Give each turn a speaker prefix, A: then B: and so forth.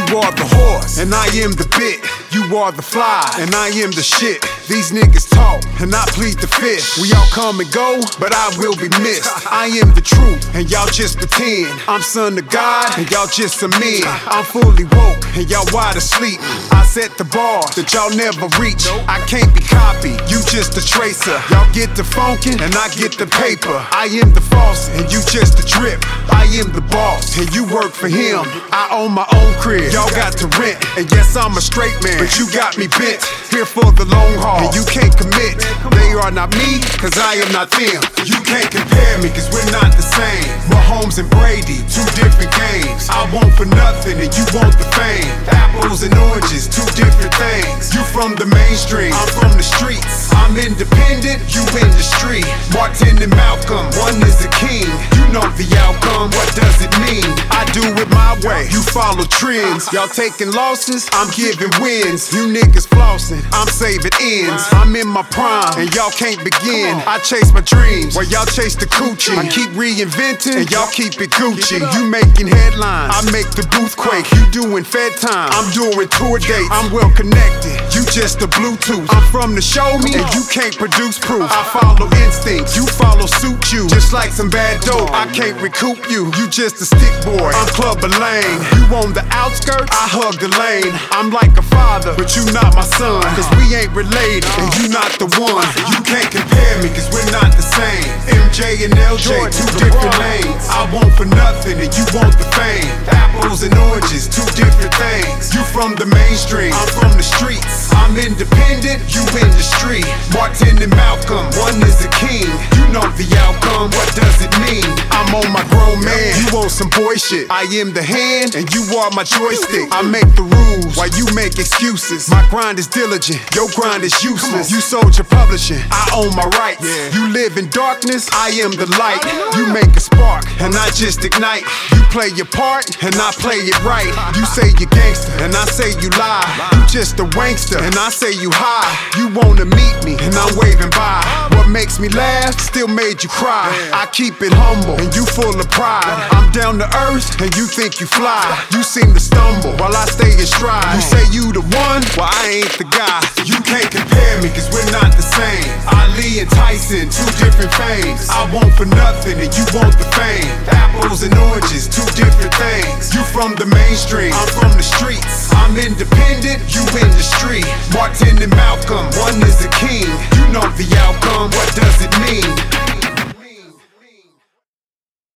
A: are the horse, and I am the bit. You are the fly, and I am the shit. These niggas talk, and I plead the fifth. We all come and go, but I will be missed. I am the truth, and y'all just pretend. I'm son of God, and y'all just some men. I'm fully woke, and y'all wide asleep. I set the bar that y'all never reach. I can't be copied, you just a tracer. Y'all get the funkin', and I get the paper. I am the boss, and you just a drip. I am the boss, and you work for him. I own my own crib, y'all got to rent. And yes, I'm a straight man, but you got me bent. Here for the long haul, and you can't commit. They are not me, cause I am not them. You can't compare me, cause we're not the same. Mahomes and Brady, two different games. I want for nothing, and you want the fame. Apples and oranges, two different things. You from the mainstream, I'm from the streets. I'm independent, you industry. Martin and Malcolm, one is the king. You know the outcome, what does it mean? I do it my way, you follow trends. Y'all taking losses, I'm giving wins. You niggas flossing, I'm saving ends. I'm in my prime, and y'all can't begin. I chase my dreams, while y'all chase the coochie. I keep reinventing, and y'all keep it Gucci. You making headlines, I make the booth quake. You doing Fed time, I'm doing tour dates. I'm well connected, you just a Bluetooth. I'm from the show me, and you can't produce proof. I follow instincts, you follow suit you. Just like some bad dope, I can't recoup you. You just a stick boy, I'm Clubber Lane. You on the outskirts, I hug the lane. I'm like a father, but you not my son. Cause we ain't related, and you not the one. You can't compare me, cause we're not the same. MJ and LJ, two different lanes. I want for nothing, and you want the fame. Apples and oranges, two different things. You from the mainstream, I'm from the streets. I'm independent, you industry. Martin and Malcolm, one is the king. You know the outcome, what does it mean? I'm on my grown man, you want some boy shit. I am the hand, and you are my joystick. I make the rules, while you make excuses. My grind is diligent, your grind is useless. You sold your publishing, I own my rights. You live in darkness, I am the light. You make a spark, and I just ignite. You play your part, and I play it right. You say you gangster, and I say you lie. You just a wankster, and I say you high. You wanna meet me, and I'm waving by. What makes me laugh, still made you cry. I keep it humble, and you full of pride. I'm down to earth, and you think you fly. You seem to stumble, while I stay in stride. You say you the one, well I ain't the guy. You can't compare me, cause we're not the same. Ali and Tyson, two different fames. I want for nothing, and you want the fame. Apples and oranges, two different things. You from the mainstream, I'm from the streets. I'm independent, you industry. Martin and Malcolm, one is the king. You know the outcome, what does it mean?